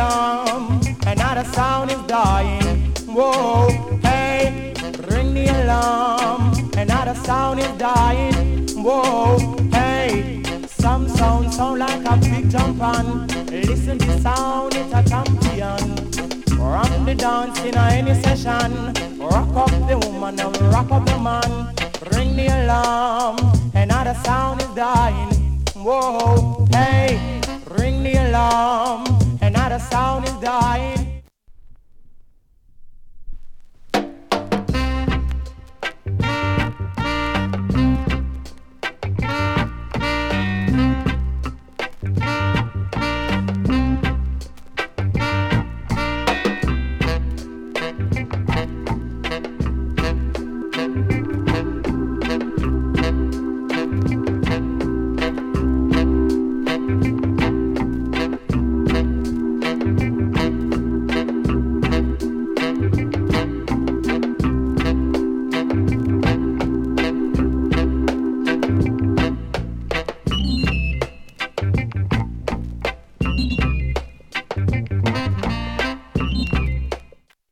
alarm, another sound is dying. Whoa, hey, ring the alarm, another sound is dying. Whoa, hey, some sound like a big jump on. Listen to sound, it's a champion. From the dance in any session, rock up the woman and rock up the man. Ring the alarm, another sound is dying. Whoa, hey, ring the alarm,